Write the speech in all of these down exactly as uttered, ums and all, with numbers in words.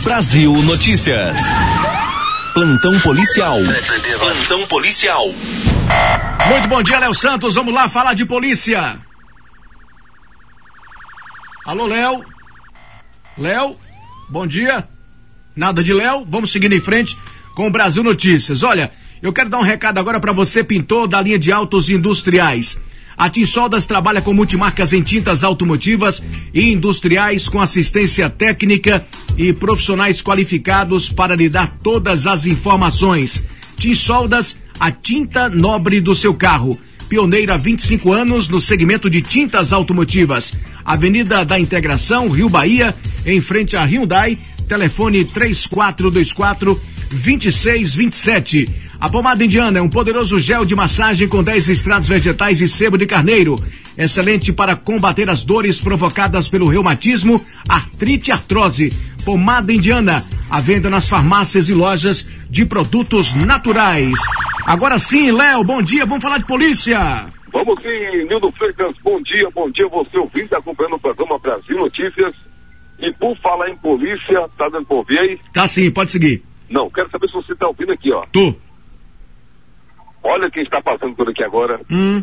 Brasil Notícias. Plantão policial. Plantão policial. Muito bom dia, Léo Santos. Vamos lá falar de polícia. Alô, Léo. Léo, bom dia. Nada de Léo. Vamos seguindo em frente com o Brasil Notícias. Olha, eu quero dar um recado agora para você, pintor da linha de autos industriais. A Tinsoldas trabalha com multimarcas em tintas automotivas e industriais com assistência técnica e profissionais qualificados para lhe dar todas as informações. Tinsoldas, a tinta nobre do seu carro. Pioneira há vinte e cinco anos no segmento de tintas automotivas. Avenida da Integração, Rio Bahia, em frente a Hyundai. Telefone três quatro dois quatro, dois seis dois sete. A pomada indiana é um poderoso gel de massagem com dez extratos vegetais e sebo de carneiro. Excelente para combater as dores provocadas pelo reumatismo, artrite e artrose. Pomada indiana, à venda nas farmácias e lojas de produtos naturais. Agora sim, Léo, bom dia, vamos falar de polícia. Vamos sim, Nildo Freitas, bom dia, bom dia, você ouvinte, acompanhando o programa Brasil Notícias. E por falar em polícia, tá dando pra ouvir aí? Tá sim, pode seguir. Não, quero saber se você tá ouvindo aqui, ó. Tu. Olha quem está passando por aqui agora. Hum.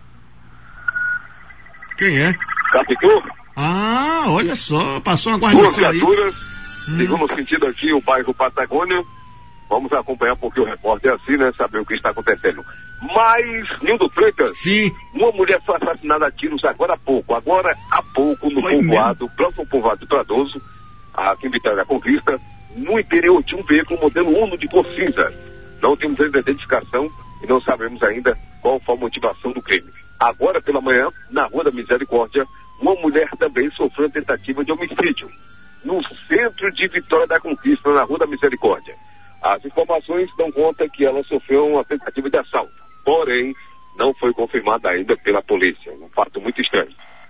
Quem é? Capicô? Ah, olha só, passou uma guarnição aí. Duas viaturas, hum. segundo sentido aqui, o bairro Patagônia. Vamos acompanhar porque o repórter é assim, né? Saber o que está acontecendo. Mas, Nildo Freitas, sim, uma mulher foi assassinada a tiros agora há pouco. Agora há pouco, no foi povoado, mesmo? próximo povoado de Pradoso, aqui em Vitória da Conquista, no interior de um veículo modelo Uno de cor cinza. Não temos ainda identificação e não sabemos ainda qual foi a motivação do crime. Agora pela manhã, na Rua da Misericórdia, uma mulher também sofreu tentativa de homicídio, no centro de Vitória da Conquista, na Rua da Misericórdia. As informações dão conta que ela sofreu uma tentativa de assalto, porém, não foi confirmada ainda pela polícia. Um fato muito estranho.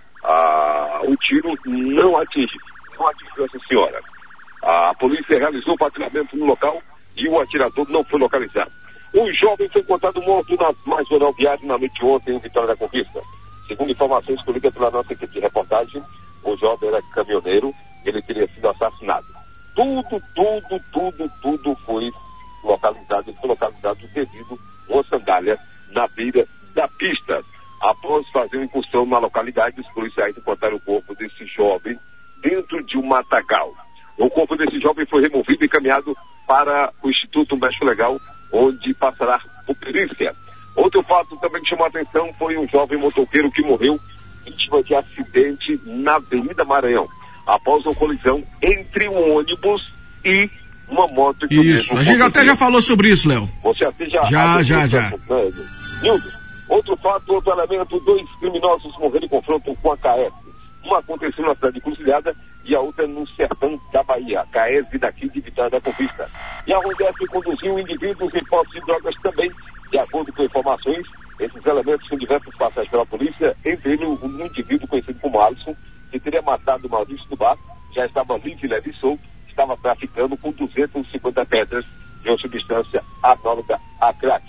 Ah, o tiro não atingiu, não atingiu essa senhora. A polícia realizou o patrulhamento no local e o atirador não foi localizado. Um jovem foi encontrado morto na margem rodoviária na noite de ontem em Vitória da Conquista. Segundo informações colhidas pela nossa equipe de reportagem, o jovem era caminhoneiro, ele teria sido assassinado. Tudo, tudo, tudo, tudo foi localizado, foi localizado devido a uma sandália na beira da pista. Após fazer uma incursão na localidade, os policiais encontraram o corpo desse jovem dentro de um matagal. O corpo desse jovem foi removido e encaminhado para o Instituto Médico Legal, onde passará por perícia. Outro fato também que chamou a atenção foi um jovem motoqueiro que morreu vítima de acidente na Avenida Maranhão, após uma colisão entre um ônibus e uma moto de Isso, a gente até já falou sobre isso, Léo. Você até já... Já, já, já. Nildo, outro fato, outro elemento, dois criminosos morreram em confronto com a C A E S. Uma aconteceu na cidade de Cruzilhada e a outra no sertão da Bahia, a C A E S daqui de Vitória da Conquista. E a Rondesp conduziu indivíduos em posse de drogas também, de acordo com informações. Esses elementos são diversas passagens pela polícia, entre eles um indivíduo conhecido como Alisson, que teria matado o Maurício do Bar, já estava livre, leve e solto, estava traficando com duzentas e cinquenta pedras de uma substância análoga a crack.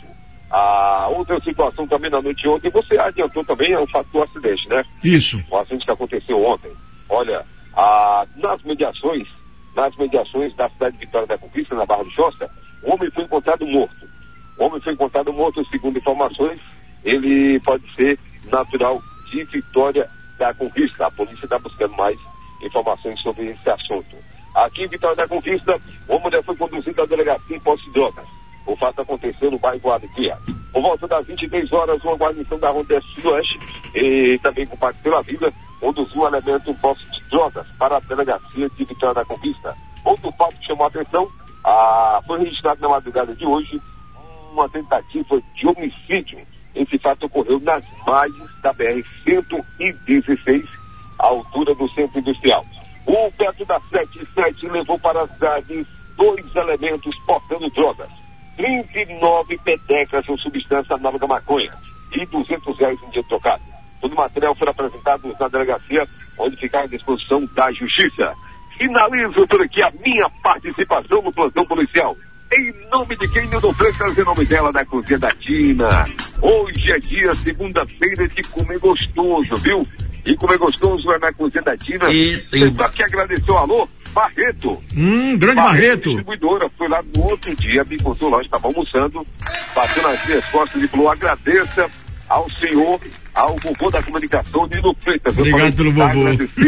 A outra situação também na noite de ontem, você adiantou também, é o fato do acidente, né? Isso. O acidente que aconteceu ontem. Olha, a, nas mediações, nas mediações da cidade de Vitória da Conquista, na Barra do Josta, o homem foi encontrado morto. O homem foi encontrado morto, segundo informações, ele pode ser natural de Vitória da Conquista. A polícia está buscando mais informações sobre esse assunto. Aqui em Vitória da Conquista, uma mulher foi conduzida à delegacia em posse de drogas. O fato aconteceu no bairro Alegria. Por volta das vinte e três horas, uma guarnição da Rondesp Sudoeste e também com Pacto pela Vida conduziu um elemento em posse de drogas para a delegacia de Vitória da Conquista. Outro fato que chamou a atenção, ah, foi registrado na madrugada de hoje uma tentativa de homicídio. Esse fato ocorreu nas margens da B R cento e dezesseis, à altura do centro industrial. O perto da sete e sete levou para as grades dois elementos portando drogas. trinta e nove pedecas ou substância análoga à maconha e duzentos reais em dinheiro trocado. Todo o material foi apresentado na delegacia, onde fica à disposição da Justiça. Finalizo por aqui a minha participação no plantão policial. Em nome de quem, Nildo Freitas, em nome dela, da Cozinha da Tina. Hoje é dia, segunda-feira, de comer gostoso, viu? E comer gostoso é na Cozinha da Tina. E tem... Você só que agradecer o alô Barreto. Hum, grande Barreto. Barreto. Distribuidora, foi lá no outro dia, me encontrou lá, estava almoçando, bateu nas minhas costas e falou, agradeça ao senhor, ao vovô da comunicação, Nino Freitas. Obrigado pelo vovô.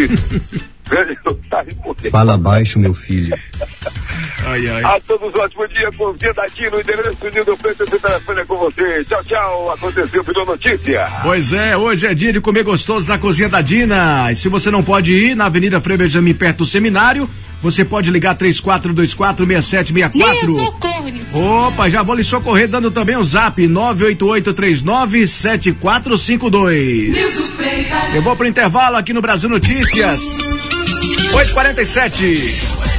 Fala baixo, meu filho. Ai, ai. A todos um ótimo dia, com o dia daqui no endereço Nino Freitas, o telefone é com você. Tchau, tchau. Aconteceu, virou notícia. Pois é, hoje é dia de comer gostoso na cozinha da Dina. E se você não pode ir, na Avenida Frei Benjamin, perto do seminário, você pode ligar três quatro dois quatro, seis sete seis quatro. Socorro, Opa, já vou lhe socorrer dando também o zap nove oito oito três nove sete quatro cinco dois. Eu vou pro intervalo aqui no Brasil Notícias. oito e quarenta e sete.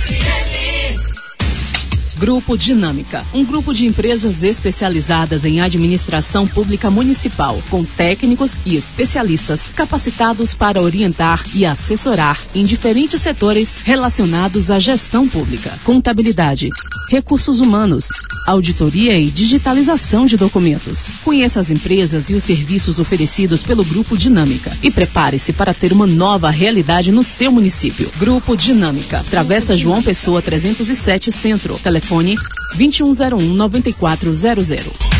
Grupo Dinâmica, um grupo de empresas especializadas em administração pública municipal, com técnicos e especialistas capacitados para orientar e assessorar em diferentes setores relacionados à gestão pública, contabilidade, recursos humanos, auditoria e digitalização de documentos. Conheça as empresas e os serviços oferecidos pelo Grupo Dinâmica e prepare-se para ter uma nova realidade no seu município. Grupo Dinâmica, Travessa João Pessoa trezentos e sete Centro, telefone vinte e um zero um, nove quatro zero zero.